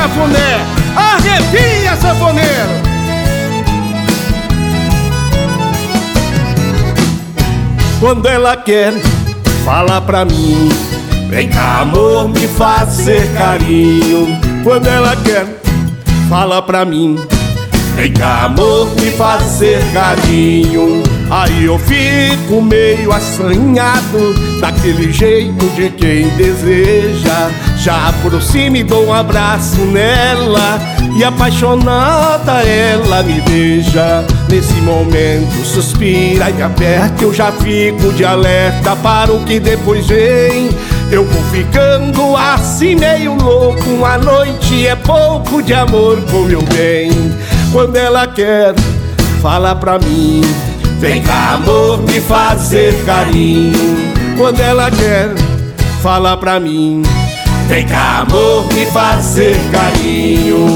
cafuné, arrepia, sanfoneiro. Quando ela quer falar pra mim, vem cá amor, me fazer carinho. Quando ela quer falar pra mim, vem cá amor, me fazer carinho. Aí eu fico meio assanhado, daquele jeito de quem deseja. Já aproximo e dou um abraço nela, e apaixonada ela me beija. Nesse momento suspira e me aperta, eu já fico de alerta para o que depois vem. Eu vou ficando assim meio louco, a noite é pouco de amor com meu bem. Quando ela quer falar pra mim, vem cá amor, me fazer carinho. Quando ela quer falar pra mim, vem cá amor, me fazer carinho.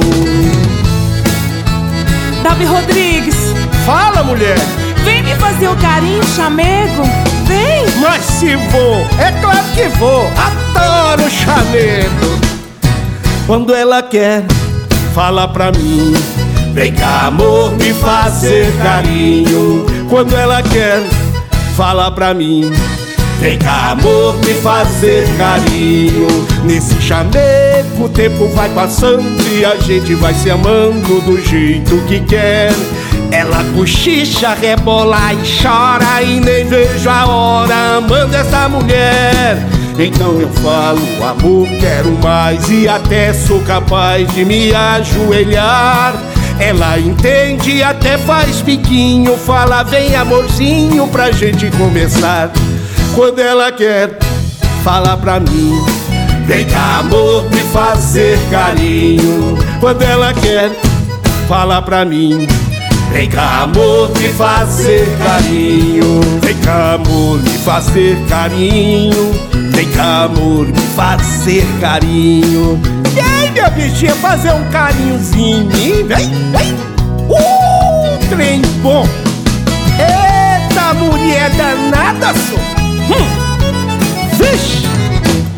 Davi Rodrigues, fala mulher. Vem me fazer o carinho, chamego. Vem. Mas se vou, é claro que vou. Adoro chamego. Quando ela quer falar pra mim, vem cá amor, me fazer carinho. Quando ela quer falar pra mim, vem cá amor, me fazer carinho. Nesse chamego o tempo vai passando e a gente vai se amando do jeito que quer. Ela cochicha, rebola e chora, e nem vejo a hora amando essa mulher. Então eu falo, amor, quero mais, e até sou capaz de me ajoelhar. Ela entende e até faz biquinho, fala, vem amorzinho pra gente começar. Quando ela quer falar pra mim, vem cá amor, me fazer carinho. Quando ela quer falar pra mim, vem cá amor, me fazer carinho. Vem cá amor, me fazer carinho. Vem cá amor, me fazer carinho. Vem minha bichinha, fazer um carinhozinho em mim. Vem, vem. Trem bom. Eita mulher danada, só. Vixe.